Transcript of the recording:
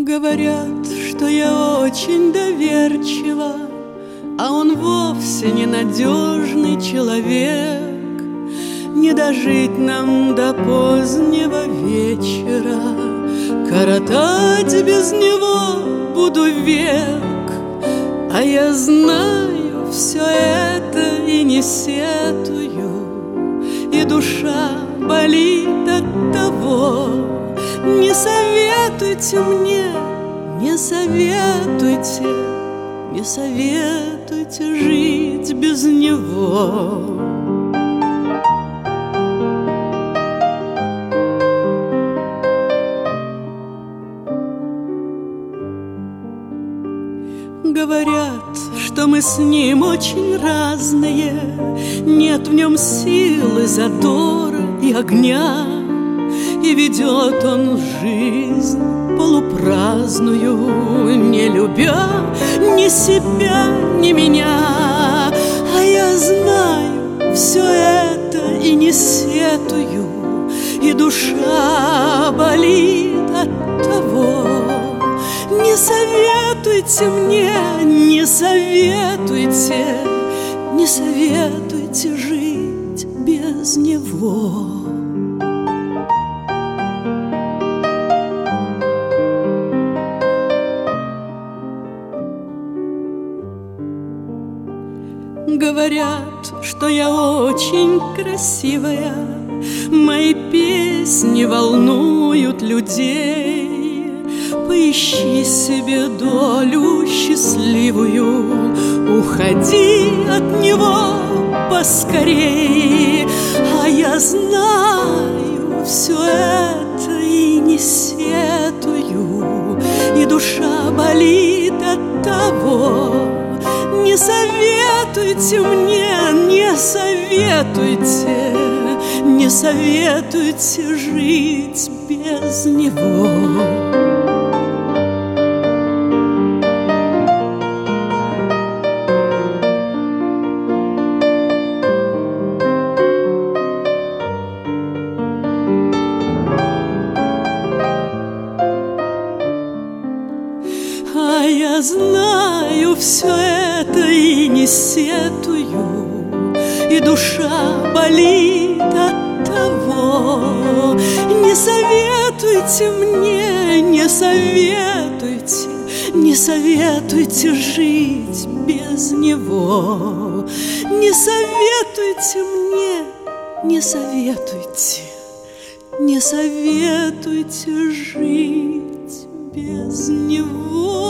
Говорят, что я очень доверчива, а он вовсе ненадежный человек. Не дожить нам до позднего вечера, коротать без него буду век. А я знаю все это и не сетую, и душа болит от того. Не советуйте мне, не советуйте, не советуйте жить без него. Говорят, что мы с ним очень разные, нет в нем силы, задора и огня. И ведет он жизнь полупраздную, не любя ни себя, ни меня. А я знаю все это и не сетую, и душа болит от того. Не советуйте мне, не советуйте, не советуйте жить без него. Говорят, что я очень красивая, мои песни волнуют людей. Поищи себе долю счастливую, уходи от него поскорей. А я знаю все это и не сетую, и душа болит от того. Не советуйте мне, не советуйте, не советуйте жить без него. А я знаю все это и не сетую, и душа болит от того. Не советуйте мне, не советуйте, не советуйте жить без него. Не советуйте мне, не советуйте, не советуйте жить без него.